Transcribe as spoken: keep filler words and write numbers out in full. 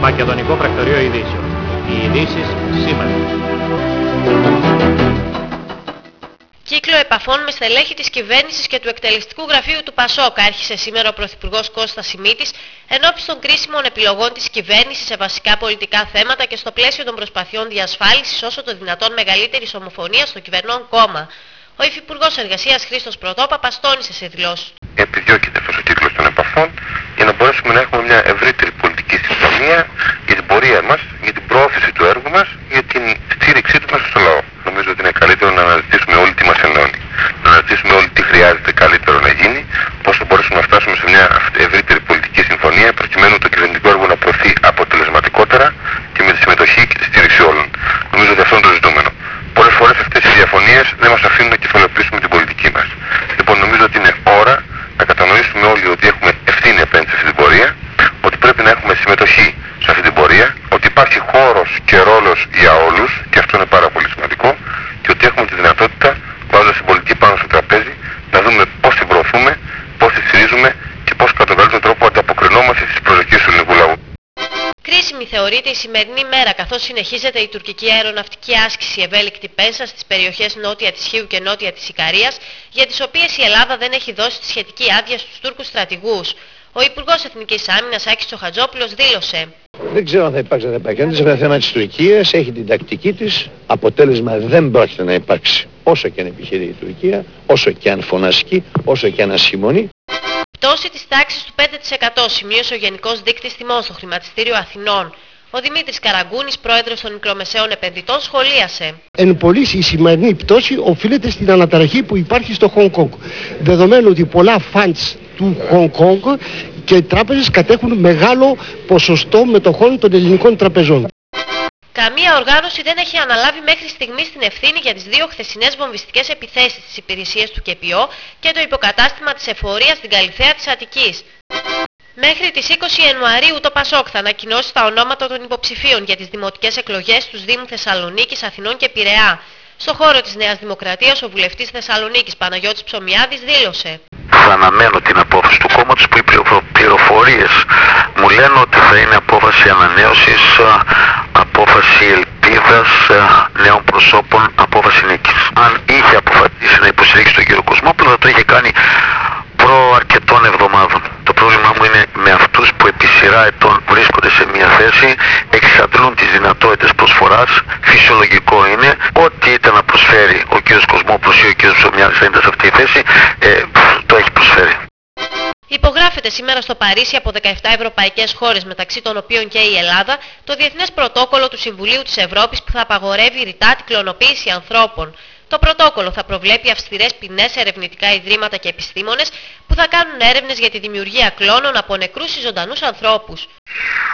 Μακεδονικό Πρακτορείο Ειδήσεων. Οι ειδήσεις σήμερα. Κύκλο επαφών με στελέχη της κυβέρνησης και του εκτελεστικού γραφείου του ΠΑΣΟΚ άρχισε σήμερα ο Πρωθυπουργός Κώστας Σιμίτης ενώπιον των κρίσιμων επιλογών της κυβέρνησης σε βασικά πολιτικά θέματα και στο πλαίσιο των προσπαθειών διασφάλισης όσο το δυνατόν μεγαλύτερης ομοφωνίας στο κυβερνών κόμμα. Ο Υφυπουργός Εργασίας Χρήστος Πρωτόπαπας τόνισε σε δηλώσεις του. Επιδιώκεται αυτός ο κύκλος των επαφών για να μπορέσουμε να έχουμε μια ευρύτερη πολιτική συμφωνία για την πορεία μας, για την προώθηση του έργου μας, για την στήριξή του μέσα στο λαό. Νομίζω ότι είναι καλύτερο να αναζητήσουμε όλοι τι μας ενώνει. Να αναζητήσουμε όλοι τι χρειάζεται καλύτερο να γίνει, πώς θα μπορέσουμε να φτάσουμε σε μια ευρύτερη πολιτική συμφωνία προκειμένου το κυβερνητικό έργο να προωθεί αποτελεσματικότερα και με τη συμμετοχή και τη στήριξη όλων. Νομίζω ότι αυτό είναι το ζητούμενο. Πολλές φορές αυτές οι διαφωνίες δεν μας αφήνουν να κεφαλοποιήσουμε την πολιτική μας. Λοιπόν, νομίζω ότι είναι ώρα να κατανοήσουμε όλοι ότι έχουμε ευθύνη απέναντι σε αυτή την πορεία, ότι πρέπει να έχουμε συμμετοχή σε αυτή την πορεία, ότι υπάρχει χώρος και ρόλος για όλους, και αυτό είναι πάρα πολύ σημαντικό, και ότι έχουμε τη δυνατότητα, βάζοντας την πολιτική πάνω στο τραπέζι, να δούμε πώς την προωθούμε, πώς τη στηρίζουμε και πώς κατά τον καλύτερο τρόπο ανταποκρινόμαστε στις προσδοκίες του ελληνικού λαού. Κρίσιμη θεωρείται η σημερινή μέρα καθώς συνεχίζεται η τουρκική αεροναυτική άσκηση ευέλικτη Πένσα στις περιοχές νότια της Χίου και νότια της Ικαρίας, για τις οποίες η Ελλάδα δεν έχει δώσει τη σχετική άδεια στους Τούρκους στρατηγούς. Ο Υπουργός Εθνικής Άμυνας Άκης Τσοχατζόπουλος δήλωσε: Δεν ξέρω αν θα υπάρξει δεν θα υπάρξει. Είναι ένα θέμα της Τουρκίας, έχει την τακτική της, αποτέλεσμα δεν πρόκειται να υπάρξει. Όσο και αν επιχειρεί η Τουρκία, όσο και αν φωνασκεί, όσο και αν ασημονεί. Πτώση της τάξης του πέντε τοις εκατό σημείωσε ο Γενικός Δείκτης Τιμών στο Χρηματιστήριο Αθηνών. Ο Δημήτρης Καραγκούνης, πρόεδρος των μικρομεσαίων επενδυτών, σχολίασε: Εν πολλής η σημερινή πτώση οφείλεται στην αναταραχή που υπάρχει στο Χονγκ Κονγκ. Δεδομένου ότι πολλά funds του Χονγκ Κονγκ και οι τράπεζες κατέχουν μεγάλο ποσοστό μετοχών των ελληνικών τραπεζών. Καμία οργάνωση δεν έχει αναλάβει μέχρι στιγμής την ευθύνη για τις δύο χθεσινές βομβιστικές επιθέσεις στις υπηρεσίες του ΚΕΠΙΟ και το υποκατάστημα της εφορίας στην Καλιθέα της Αττικής. Μέχρι τις είκοσι Ιανουαρίου το ΠΑΣΟΚ θα ανακοινώσει τα ονόματα των υποψηφίων για τις δημοτικές εκλογές στους Δήμους Θεσσαλονίκης, Αθηνών και Πειραιά. Στο χώρο της Νέας Δημοκρατίας ο βουλευτής Θεσσαλονίκης Παναγιώτης Ψωμιάδης δήλωσε: Θα αναμένω την απόφαση του κόμματος που οι πληροφορίες μου λένε ότι θα είναι απόφαση ανανέωσης, απόφαση ελπίδας, νέων προσώπων, απόφαση νίκης. Αν είχε αποφασίσει να υποστηρίξει τον κύριο Κοσμόπουλο θα το είχε κάνει προ αρκετών εβδομάδων. Το πρόβλημά μου είναι με αυτούς που επί σειρά ετών βρίσκονται σε μια θέση, εξαντλούν τις δυνατότητες προσφοράς, φυσιολογικό είναι, ό,τι ήταν να προσφέρει ο κύριος Κοσμόπουλος ή ο κύριος Ψωμιάδης θα ήταν σε αυτή τη θέση, ε, το έχει προσφέρει. Υπογράφεται σήμερα στο Παρίσι από δεκαεπτά ευρωπαϊκές χώρες, μεταξύ των οποίων και η Ελλάδα, το Διεθνές Πρωτόκολλο του Συμβουλίου της Ευρώπης που θα απαγορεύει ρητά την κλωνοποίηση ανθρώπων. Το πρωτόκολλο θα προβλέπει αυστηρές ποινές σε ερευνητικά ιδρύματα και επιστήμονες που θα κάνουν έρευνες για τη δημιουργία κλώνων από νεκρούς ή ζωντανούς ανθρώπους.